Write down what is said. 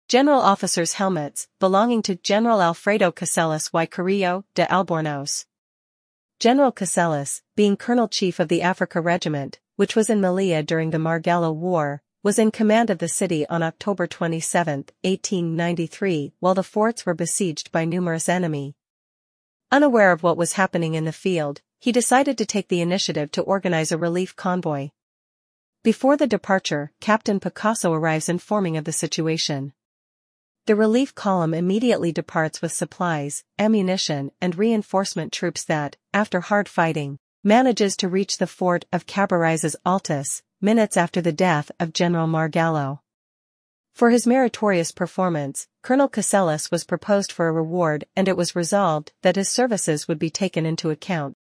General officers' helmets, belonging to General Alfredo Casellas y Carrillo de Albornoz. General Casellas, being colonel-chief of the Africa Regiment, which was in Melilla during the Margallo War, was in command of the city on October 27, 1893, while the forts were besieged by numerous enemy. Unaware of what was happening in the field, he decided to take the initiative to organize a relief convoy. Before the departure, Captain Picasso arrives informing of the situation. The relief column immediately departs with supplies, ammunition, and reinforcement troops that, after hard fighting, manages to reach the fort of Cabarizas Altas, minutes after the death of General Margallo. For his meritorious performance, Colonel Casellas was proposed for a reward, and it was resolved that his services would be taken into account.